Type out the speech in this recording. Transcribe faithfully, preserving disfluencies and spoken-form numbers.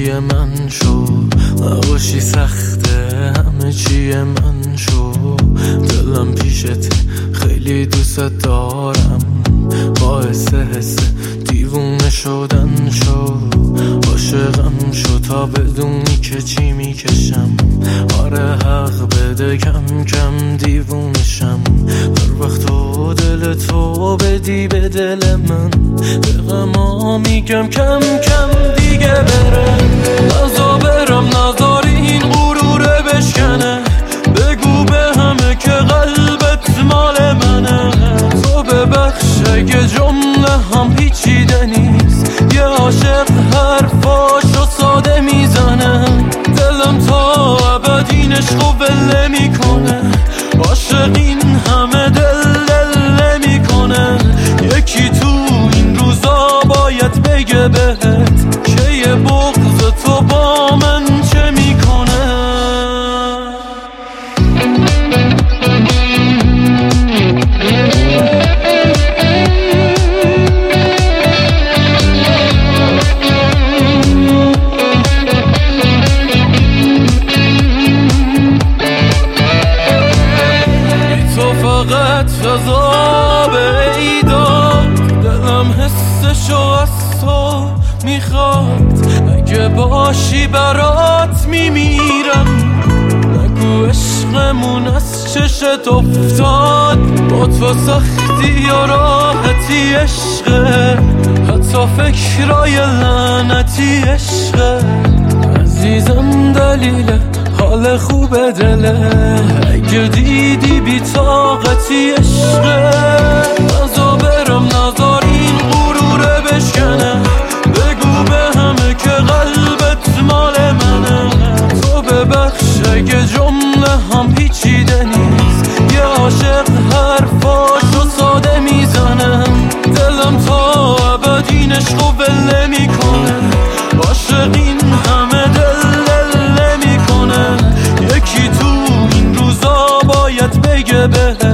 چی من شو، نباشی سخته همه چی من شو. دلم پیشت خیلی دوست دارم، باعث حس دیوونه شدن شو. عاشقم شو تا بدونی که چی میکشم. آره حق بده کم کم دیوونشم. هر وقت تو دل تو بدی به دل من، به غما میگم کم کم دیگه بره. نزا برم نذاری این غروره بشکنه، بگو به همه که قلبت مال منه. تو ببخش اگه جمله هم پیچیده نیست، یه عاشق حرفاشو ساده میزنه. دلم تا ابد این عشقو ول میکنه، عاشق این همه دل دل میکنه. یکی تو این روزا باید بگه بهت که یه بغض تو با من چه میکنه. فقط فضا به ایداد، دلم حسشو از تو میخواد. اگه باشی برات میمیرم، نگو عشقمون از چشت افتاد. با تو سختی و راحتی عشقه، حتی فکرای لعنتی عشقه. عزیزم دلیل حال خوب دله، اگه دیدی بی طاقتی عشقه. نزا برم نذار این غروره بشکنه، بگو به همه که قلبت مال منه. تو ببخش اگه جمله هم پیچیده نیست، یه عاشق حرفاشو ساده میزنه. دلم تا ابد این عشقو ول میکنه، عاشق این همه دل دل میکنه. یکی تو این روزا باید بگه به